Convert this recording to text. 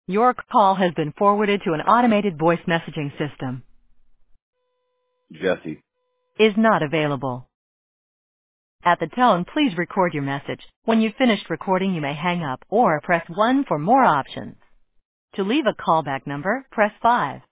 Your call has been forwarded to an automated voice messaging system. Jesse. Is not available. At the tone, please record your message. When you've finished recording, you may hang up or press 1 for more options. To leave a callback number, press 5.